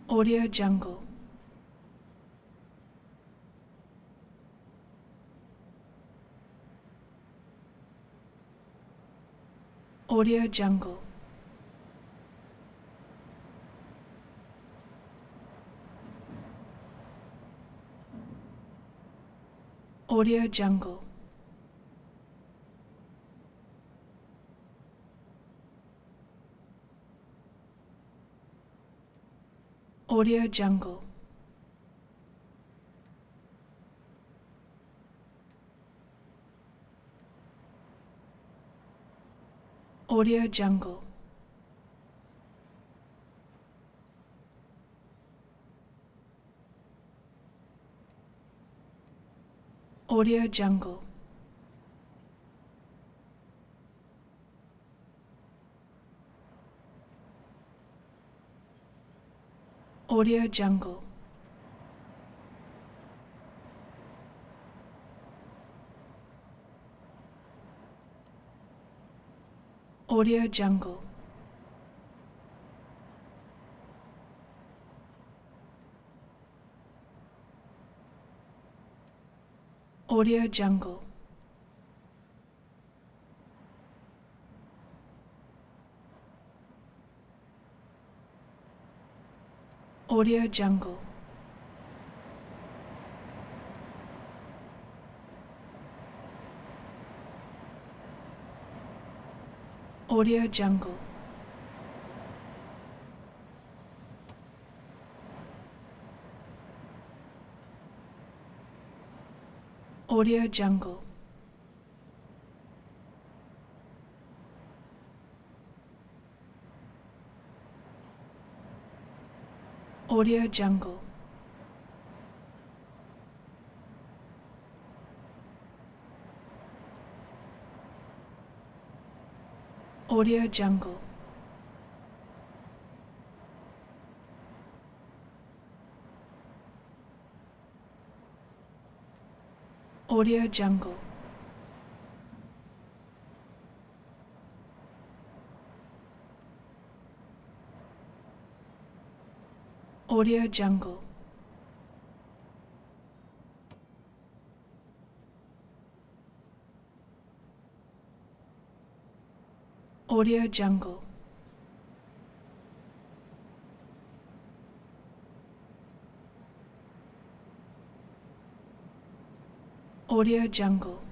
Audio Jungle. Audio Jungle. Audio Jungle. Audio Jungle. Audio Jungle. Audio Jungle. Audio Jungle. Audio Jungle. Audio Jungle. Audio Jungle. Audio Jungle. Audio Jungle. Audio Jungle. Audio Jungle. Audio Jungle. Audio Jungle. Audio Jungle. Audio Jungle.